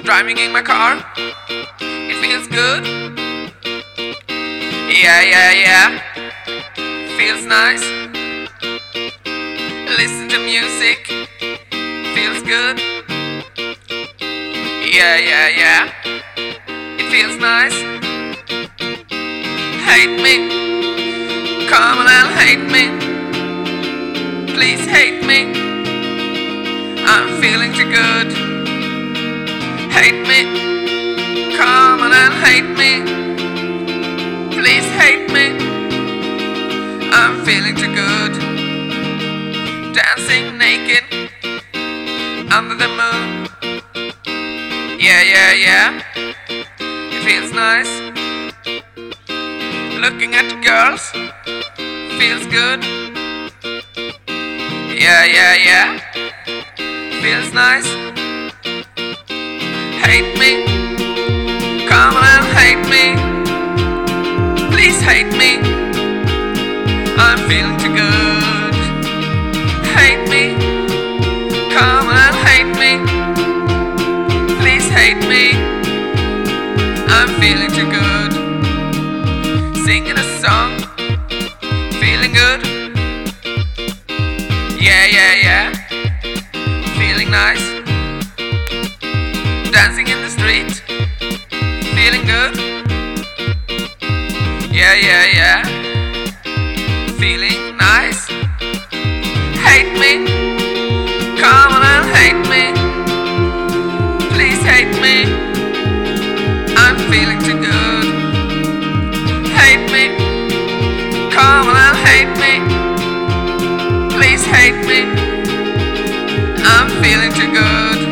Driving in my car, it feels good. Yeah, yeah, yeah, feels nice. Listen to music, feels good. Yeah, yeah, yeah, it feels nice. Hate me, come on and hate me. Please hate me, I'm feeling too good. Hate me, come on and hate me. Please hate me, I'm feeling too good. Dancing naked under the moon. Yeah, yeah, yeah, it feels nice. Looking at the girls, feels good. Yeah, yeah, yeah, feels nice. Hate me, come on and hate me. Please hate me, I'm feeling too good. Hate me, come on and hate me. Please hate me, I'm feeling too good. Singing a song, feeling good. Yeah, yeah, yeah, feeling nice. Dancing in the street, feeling good. Yeah, yeah, yeah, feeling nice. Hate me, come on and hate me. Please hate me, I'm feeling too good. Hate me, come on and hate me. Please hate me, I'm feeling too good.